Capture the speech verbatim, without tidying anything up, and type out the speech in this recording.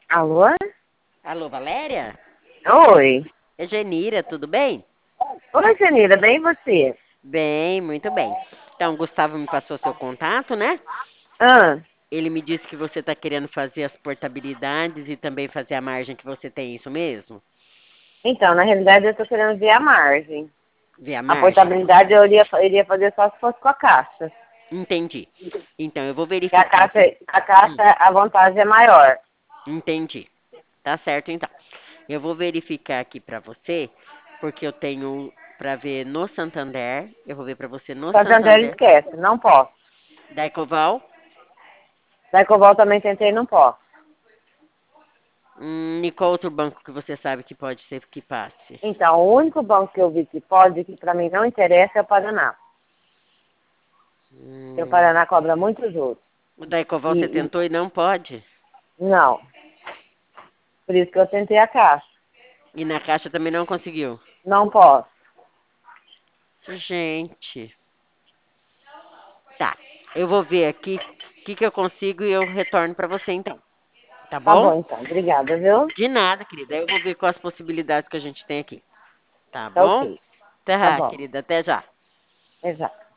Alô? Alô, Valéria? Oi. É Genira, tudo bem? Oi, Janira, bem e você? Bem, muito bem. Então, o Gustavo me passou seu contato, né? Ah, Ele me disse que você está querendo fazer as portabilidades e também fazer a margem que você tem, isso mesmo? então, na realidade eu tô querendo ver a margem. Ver a A margem? portabilidade eu iria, iria fazer só se fosse com a caixa. Entendi. Então, eu vou Porque a verificar caixa, aqui. a Hum, caixa, a vantagem é maior. entendi. Tá certo, então. Eu vou verificar aqui pra você, porque eu tenho pra ver no Santander. Eu vou ver pra você no Santander Santander. esquece, não posso. Da Ecoval. Da Ecoval também tentei, não posso. Hum, e qual outro banco que você sabe que pode ser que passe? Então, o único banco que eu vi que pode, que pra mim não interessa, é o Paraná. Porque o Hum, Paraná cobra muitos juros. o da Ecoval você E, e tentou e não pode? não. Por isso que eu tentei a caixa. E na Caixa também não conseguiu? Não posso. Gente, tá. Eu vou ver aqui o que, que eu consigo e eu retorno pra você então. Tá Tá bom? bom, então. Obrigada, viu? De nada, querida. Eu vou ver quais as possibilidades que a gente tem aqui. Tá Tá bom? ok. Tá Tá, bom. querida. Até já. Exato.